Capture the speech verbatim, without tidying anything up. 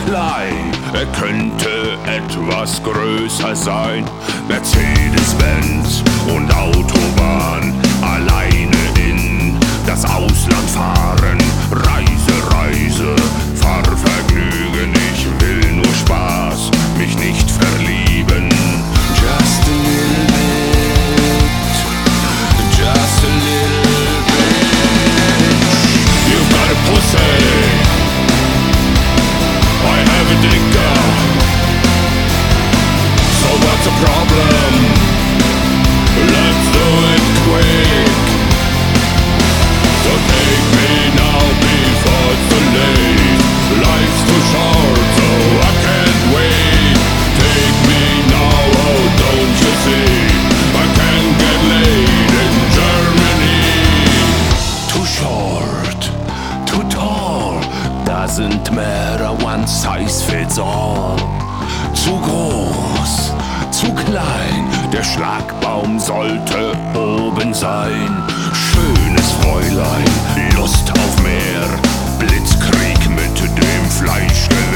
klein, er könnte etwas größer sein. Mercedes-Benz und Autobahn, alleine in das Ausland fahren. Reise, Reise, Fahrvergnügen, ich will nur Spaß, mich nicht verlieben. Just a little bit, just a little bit. You've got a pussy, I have a dicker. So what's the problem? Let's do it quick. So take me now before it's too late. Life's too short, so I can't wait. Take me now, oh don't you see, I can't get laid in Germany. Too short, too tall, doesn't matter, one size fits all. Zu groß, zu klein, der Schlagbaum sollte oben sein. Schönes Fräulein, Lust auf mehr, Blitzkrieg mit dem Fleischgewehr.